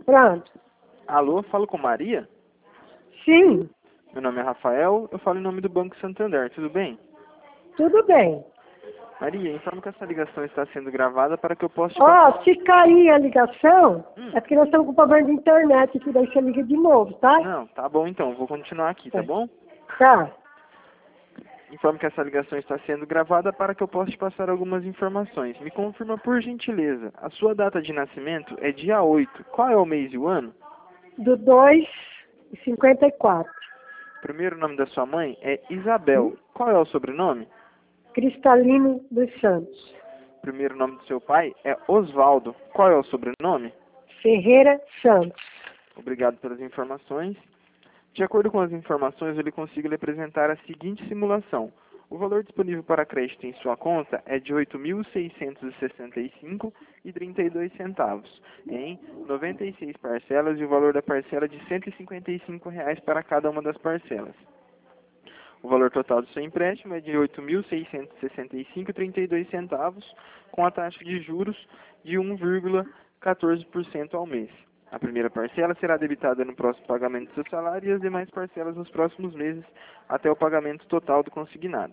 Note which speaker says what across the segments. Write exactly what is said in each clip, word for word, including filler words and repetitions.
Speaker 1: Pronto.
Speaker 2: Alô, falo com Maria?
Speaker 1: Sim,
Speaker 2: Meu nome é Rafael, eu falo em nome do Banco Santander, tudo bem?
Speaker 1: tudo bem.
Speaker 2: Maria, informo que essa ligação está sendo gravada para que eu possa te
Speaker 1: Ó,
Speaker 2: passar...
Speaker 1: se cair a ligação,
Speaker 2: Hum.
Speaker 1: é porque nós estamos com problema de internet, que daí você liga de novo, tá?
Speaker 2: Não, tá bom então, vou continuar aqui, tá bom?
Speaker 1: Tá.
Speaker 2: Informo que essa ligação está sendo gravada para que eu possa te passar algumas informações. Me confirma por gentileza, a sua data de nascimento é dia oito. Qual é o mês e o ano?
Speaker 1: Do dois e cinquenta e quatro.
Speaker 2: O primeiro nome da sua mãe é Isabel. Qual é o sobrenome?
Speaker 1: Cristalino dos Santos.
Speaker 2: O primeiro nome do seu pai é Osvaldo. Qual é o sobrenome?
Speaker 1: Ferreira Santos.
Speaker 2: Obrigado pelas informações. De acordo com as informações, eu lhe consigo lhe apresentar a seguinte simulação. O valor disponível para crédito em sua conta é de oito mil seiscentos e sessenta e cinco reais e trinta e dois centavos, em noventa e seis parcelas, e o valor da parcela é de cento e cinquenta e cinco reais para cada uma das parcelas. O valor total do seu empréstimo é de oito mil seiscentos e sessenta e cinco reais e trinta e dois centavos, com a taxa de juros de um vírgula quatorze por cento ao mês. A primeira parcela será debitada no próximo pagamento do seu salário e as demais parcelas nos próximos meses, até o pagamento total do consignado.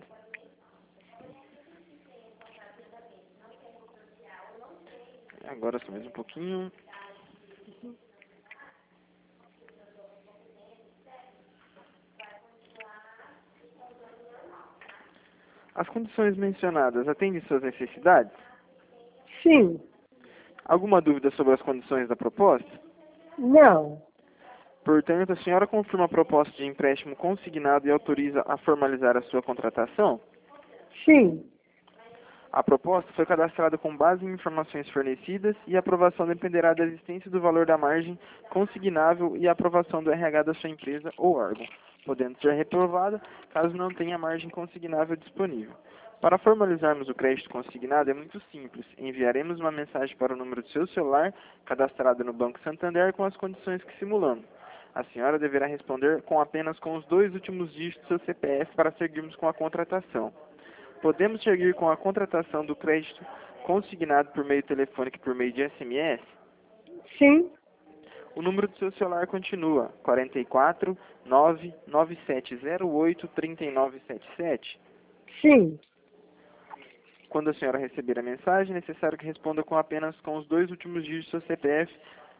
Speaker 2: Agora só mais um pouquinho. As condições mencionadas atendem suas necessidades?
Speaker 1: Sim.
Speaker 2: Alguma dúvida sobre as condições da proposta?
Speaker 1: Não.
Speaker 2: Portanto, a senhora confirma a proposta de empréstimo consignado e autoriza a formalizar a sua contratação?
Speaker 1: Sim.
Speaker 2: A proposta foi cadastrada com base em informações fornecidas e a aprovação dependerá da existência do valor da margem consignável e a aprovação do R H da sua empresa ou órgão, podendo ser reprovada caso não tenha margem consignável disponível. Para formalizarmos o crédito consignado é muito simples. Enviaremos uma mensagem para o número do seu celular, cadastrado no Banco Santander, com as condições que simulamos. A senhora deverá responder com apenas com os dois últimos dígitos do seu C P F para seguirmos com a contratação. Podemos seguir com a contratação do crédito consignado por meio telefônico e por meio de S M S?
Speaker 1: Sim.
Speaker 2: O número do seu celular continua quarenta e quatro, nove nove sete zero oito, três nove sete sete?
Speaker 1: Sim.
Speaker 2: Quando a senhora receber a mensagem, é necessário que responda com apenas com os dois últimos dígitos do seu C P F,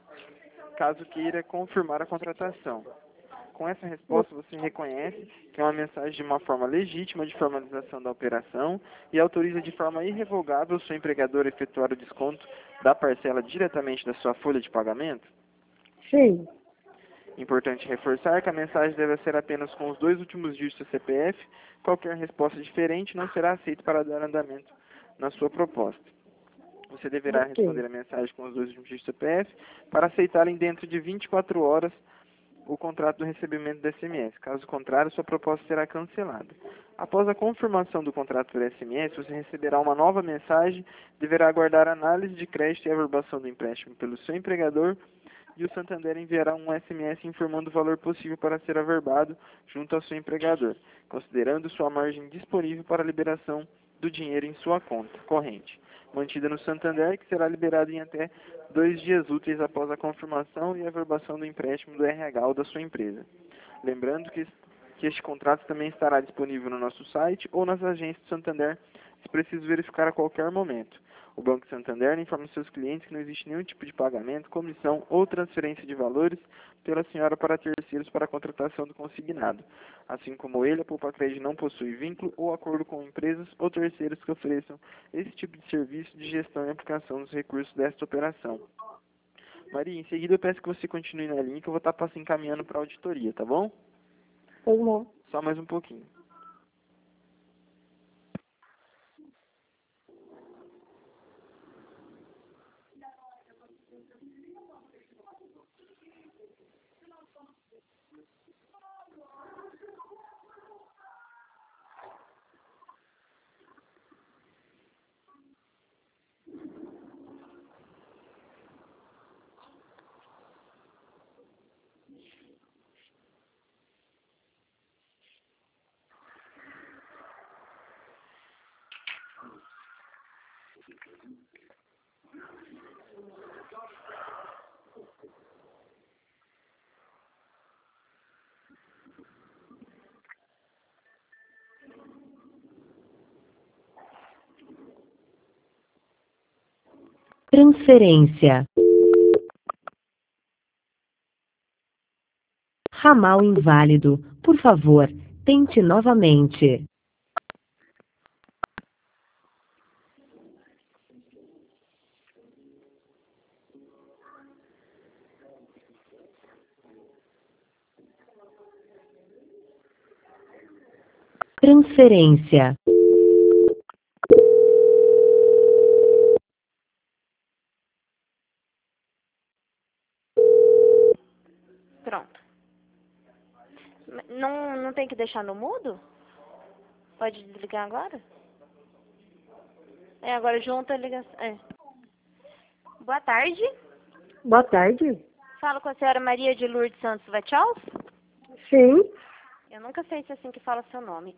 Speaker 2: caso queira confirmar a contratação. Com essa resposta, você reconhece que é uma mensagem de uma forma legítima de formalização da operação e autoriza de forma irrevogável o seu empregador a efetuar o desconto da parcela diretamente da sua folha de pagamento?
Speaker 1: Sim.
Speaker 2: Importante reforçar que a mensagem deve ser apenas com os dois últimos dígitos do C P F. Qualquer resposta diferente não será aceita para dar andamento na sua proposta. Você deverá
Speaker 1: Ok.
Speaker 2: responder a mensagem com os dois últimos dígitos do C P F para aceitarem dentro de vinte e quatro horas o contrato do recebimento do S M S. Caso contrário, sua proposta será cancelada. Após a confirmação do contrato por S M S, você receberá uma nova mensagem, deverá aguardar a análise de crédito e averbação do empréstimo pelo seu empregador, e o Santander enviará um S M S informando o valor possível para ser averbado junto ao seu empregador, considerando sua margem disponível para a liberação do dinheiro em sua conta corrente, mantida no Santander, que será liberado em até dois dias úteis após a confirmação e averbação do empréstimo do R H ou da sua empresa. Lembrando que, que este contrato também estará disponível no nosso site ou nas agências do Santander, se preciso verificar a qualquer momento. O Banco Santander informa seus clientes que não existe nenhum tipo de pagamento, comissão ou transferência de valores pela senhora para terceiros para a contratação do consignado. Assim como ele, a Poupa Crédito não possui vínculo ou acordo com empresas ou terceiros que ofereçam esse tipo de serviço de gestão e aplicação dos recursos desta operação. Maria, em seguida eu peço que você continue na linha que eu vou estar passando encaminhando para a auditoria, tá bom?
Speaker 1: Tá bom.
Speaker 2: Só mais um pouquinho.
Speaker 3: Transferência. Ramal inválido. Por favor, tente novamente. Transferência.
Speaker 4: Pronto. Não, não tem que deixar no mudo? Pode desligar agora? É, agora junta a ligação. É. Boa tarde.
Speaker 1: Boa tarde.
Speaker 4: Falo com a senhora Maria de Lourdes Santos Vachals?
Speaker 1: Sim.
Speaker 4: Eu nunca sei se é assim que fala seu nome.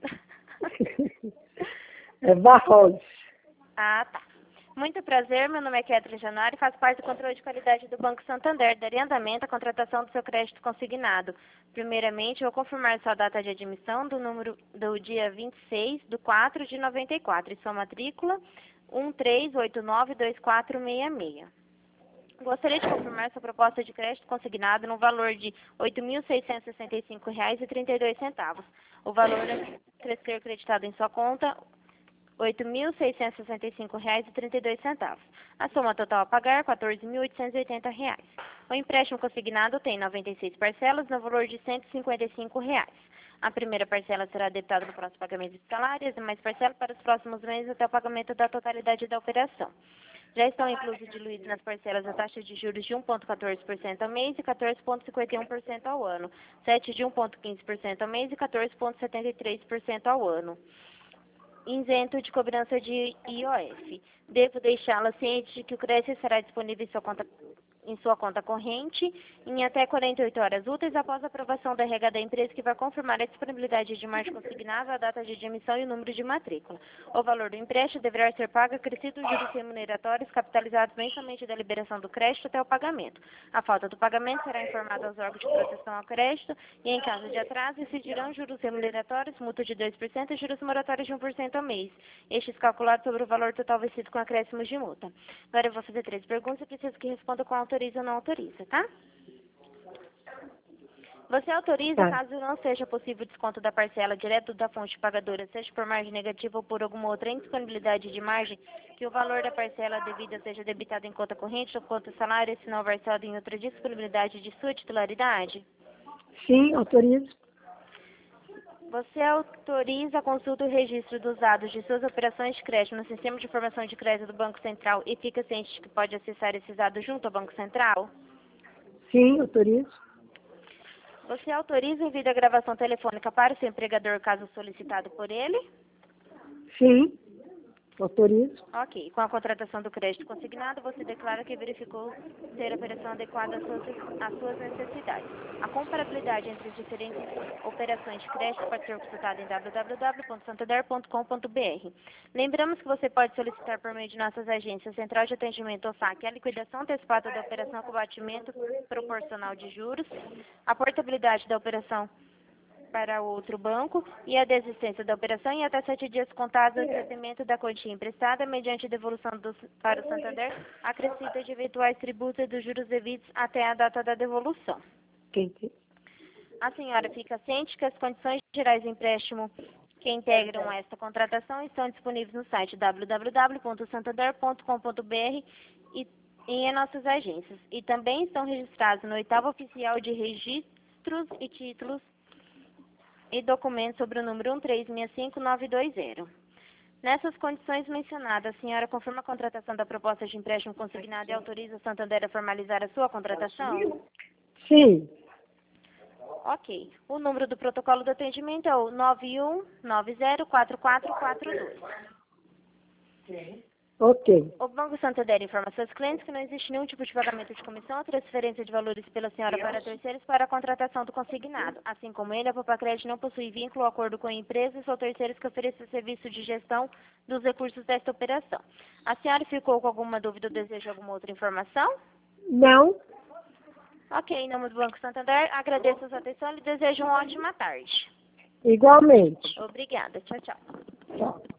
Speaker 1: É Barros.
Speaker 4: Ah, tá. Muito prazer, meu nome é Kathleen Januari e faço parte do controle de qualidade do Banco Santander. Daria andamento à contratação do seu crédito consignado. Primeiramente, vou confirmar sua data de admissão do número do dia vinte e seis de quatro de noventa e quatro e sua matrícula um três oito nove dois quatro seis seis. Gostaria de confirmar sua proposta de crédito consignado no valor de oito mil seiscentos e sessenta e cinco reais e trinta e dois centavos. O valor a ser acreditado em sua conta oito mil seiscentos e sessenta e cinco reais e trinta e dois centavos. A soma total a pagar, quatorze mil oitocentos e oitenta reais. O empréstimo consignado tem noventa e seis parcelas no valor de cento e cinquenta e cinco reais. A primeira parcela será debitada no próximo pagamento de salário e as demais parcelas para os próximos meses até o pagamento da totalidade da operação. Já estão inclusos e diluídos nas parcelas a taxa de juros de um vírgula quatorze por cento ao mês e quatorze vírgula cinquenta e um por cento ao ano, sete de um vírgula quinze por cento ao mês e quatorze vírgula setenta e três por cento ao ano. Isento de cobrança de I O F. Devo deixá-la ciente de que o crédito será disponível em sua conta, em sua conta corrente em até quarenta e oito horas úteis após a aprovação da R H da empresa, que vai confirmar a disponibilidade de margem consignada, a data de admissão e o número de matrícula. O valor do empréstimo deverá ser pago acrescido os juros remuneratórios capitalizados mensalmente da liberação do crédito até o pagamento. A falta do pagamento será informada aos órgãos de proteção ao crédito e, em caso de atraso, incidirão juros remuneratórios, multa de dois por cento e juros moratórios de um por cento ao mês. Estes calculados sobre o valor total vencido com acréscimos de multa. Agora eu vou fazer três perguntas e preciso que responda com autoriza ou não autoriza, tá? Você autoriza,
Speaker 1: Tá.
Speaker 4: caso não seja possível desconto da parcela direto da fonte pagadora, seja por margem negativa ou por alguma outra indisponibilidade de margem, que o valor da parcela devida seja debitado em conta corrente ou conta salário, se não versado em outra disponibilidade de sua titularidade?
Speaker 1: Sim, autorizo.
Speaker 4: Você autoriza a consulta e o registro dos dados de suas operações de crédito no sistema de informação de crédito do Banco Central e fica ciente de que pode acessar esses dados junto ao Banco Central?
Speaker 1: Sim, autorizo.
Speaker 4: Você autoriza o envio da gravação telefônica para o seu empregador caso solicitado por ele?
Speaker 1: Sim, autorizo.
Speaker 4: Ok. Com a contratação do crédito consignado, você declara que verificou ser a operação adequada às suas, às suas necessidades. A comparabilidade entre as diferentes operações de crédito pode ser consultada em w w w ponto santander ponto com ponto b r. Lembramos que você pode solicitar por meio de nossas agências Central de Atendimento ou S A C a liquidação antecipada da operação com batimento proporcional de juros, a portabilidade da operação para outro banco e a desistência da operação em até sete dias contados do recebimento da quantia emprestada mediante devolução dos, para o Santander acrescida de eventuais tributos e dos juros devidos até a data da devolução.
Speaker 1: Quem tem?
Speaker 4: A senhora fica ciente que as condições gerais do empréstimo que integram esta contratação estão disponíveis no site w w w ponto santander ponto com ponto b r e, e em nossas agências, e também estão registrados no oitavo oficial de registros e títulos e documentos sobre o número um três seis cinco nove dois zero. Nessas condições mencionadas, a senhora confirma a contratação da proposta de empréstimo consignado e autoriza o Santander a formalizar a sua contratação?
Speaker 1: Sim.
Speaker 4: Ok. O número do protocolo do atendimento é o nove um nove zero quatro quatro quatro dois.
Speaker 1: Ok.
Speaker 4: O Banco Santander informa a seus clientes que não existe nenhum tipo de pagamento de comissão ou transferência de valores pela senhora para terceiros para a contratação do consignado. Assim como ele, a Popacred não possui vínculo ou acordo com empresas ou terceiros que ofereçam serviço de gestão dos recursos desta operação. A senhora ficou com alguma dúvida ou deseja alguma outra informação?
Speaker 1: Não.
Speaker 4: Ok, em nome do Banco Santander, agradeço a sua atenção e desejo uma ótima tarde.
Speaker 1: Igualmente.
Speaker 4: Obrigada. Tchau, tchau.
Speaker 1: Tchau.